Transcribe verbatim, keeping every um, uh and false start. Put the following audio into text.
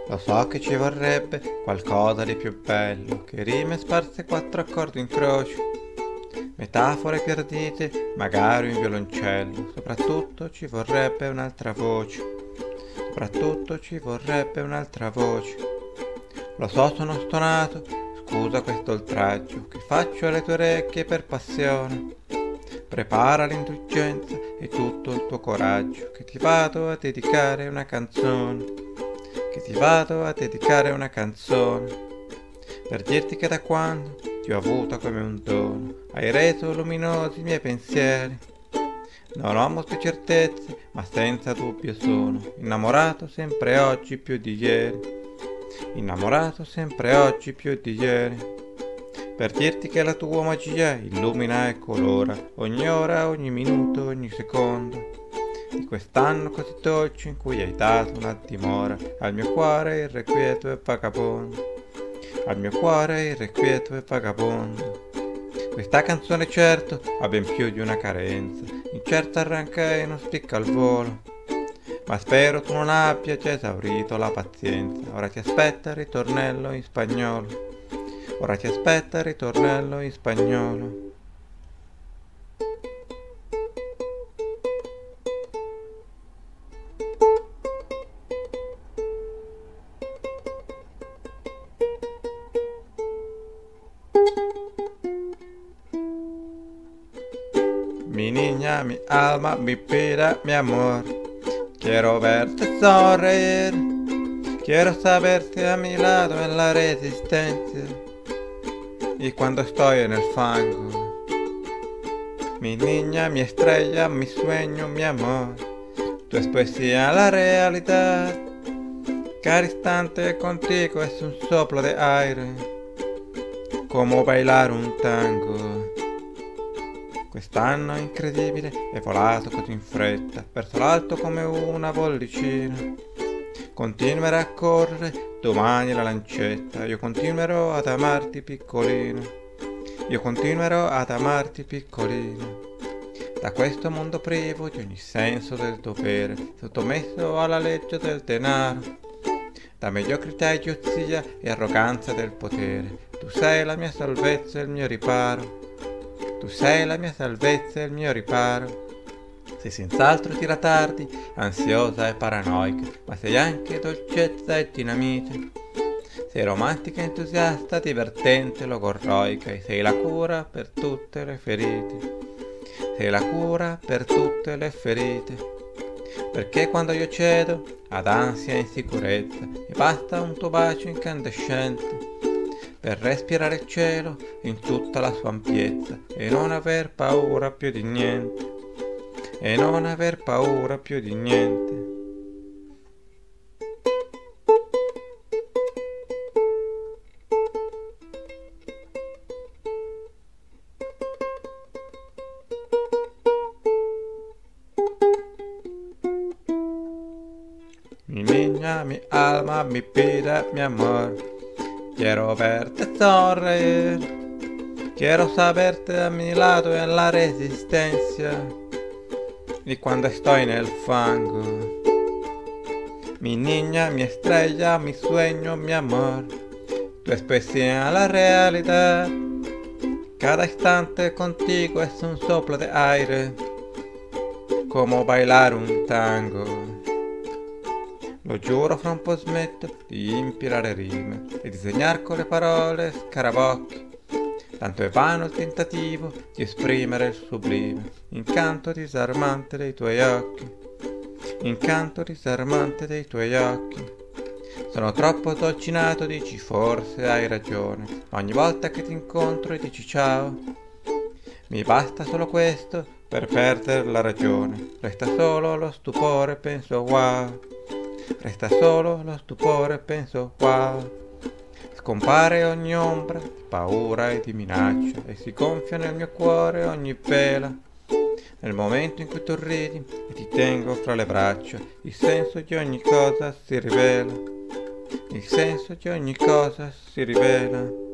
Lo so che ci vorrebbe qualcosa di più bello, che rime sparse quattro accordi in croce, metafore più ardite, magari un violoncello. Soprattutto ci vorrebbe un'altra voce, soprattutto ci vorrebbe un'altra voce. Lo so, sono stonato, scusa questo oltraggio che faccio alle tue orecchie per passione. Prepara l'indulgenza e tutto il tuo coraggio, che ti vado a dedicare una canzone, che ti vado a dedicare una canzone, per dirti che da quando ti ho avuto come un dono, hai reso luminosi i miei pensieri. Non ho molte certezze, ma senza dubbio sono innamorato sempre oggi più di ieri, innamorato sempre oggi più di ieri. Per dirti che la tua magia illumina e colora ogni ora, ogni minuto, ogni secondo di quest'anno così dolce in cui hai dato una dimora al mio cuore irrequieto e vagabondo, al mio cuore irrequieto e vagabondo. Questa canzone certo ha ben più di una carenza, incerta arranca e non spicca al volo, ma spero tu non abbia già esaurito la pazienza. Ora ti aspetta il ritornello in spagnolo, ora ti aspetta il ritornello in spagnolo. Mi niña, mi alma, mi vida, mi amor, quiero verte sonreír, quiero saberte a mi lado en la resistencia y cuando estoy en el fango. Mi niña, mi estrella, mi sueño, mi amor, tu es poesía la realidad, cada instante contigo es un soplo de aire, como bailar un tango. Quest'anno incredibile è volato così in fretta, verso l'alto come una bollicina. Continuerà a correre domani la lancetta, io continuerò ad amarti piccolino, io continuerò ad amarti piccolino. Da questo mondo privo di ogni senso del dovere, sottomesso alla legge del denaro, da mediocrità, idiozia e arroganza del potere, tu sei la mia salvezza e il mio riparo. Tu sei la mia salvezza e il mio riparo. Sei senz'altro tiratardi, ansiosa e paranoica, ma sei anche dolcezza e dinamite. Sei romantica, entusiasta, divertente, logorroica, e sei la cura per tutte le ferite. Sei la cura per tutte le ferite. Perché quando io cedo ad ansia e insicurezza, mi basta un tuo bacio incandescente per respirare il cielo in tutta la sua ampiezza e non aver paura più di niente, e non aver paura più di niente. Mi niña, mi alma, mi vida, mi amor, quiero verte sonreír, quiero saberte a mi lado en la resistencia y cuando estoy en el fango. Mi niña, mi estrella, mi sueño, mi amor, tu es poesía la realidad, cada instante contigo es un soplo de aire, como bailar un tango. Lo giuro, fra un po' smetto di impilare rime e disegnare con le parole scarabocchi. Tanto è vano il tentativo di esprimere il sublime incanto disarmante dei tuoi occhi, incanto disarmante dei tuoi occhi. Sono troppo dolcinato, dici forse hai ragione, ma ogni volta che ti incontro e dici ciao, mi basta solo questo per perdere la ragione. Resta solo lo stupore, penso wow. Resta solo lo stupore, penso wow. Scompare ogni ombra di paura e di minaccia e si gonfia nel mio cuore ogni vela. Nel momento in cui tu ridi e ti tengo fra le braccia, il senso di ogni cosa si rivela, il senso di ogni cosa si rivela.